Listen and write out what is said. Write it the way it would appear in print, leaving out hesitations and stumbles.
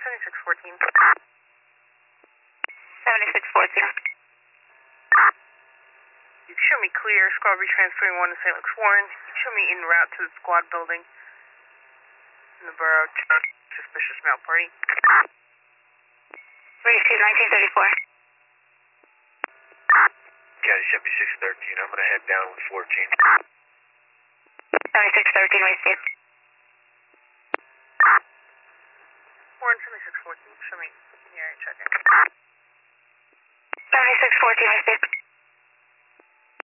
7614. 7614. You can show me clear. Squad will be transferring 1 to St. Luke's Warren. You can show me en route to the squad building in the borough. Suspicious mount party. Receive 1934. County 7613. I'm going to head down with 14. 7613, receive. Warren 7614. Show me in the area check in. 7614, receive.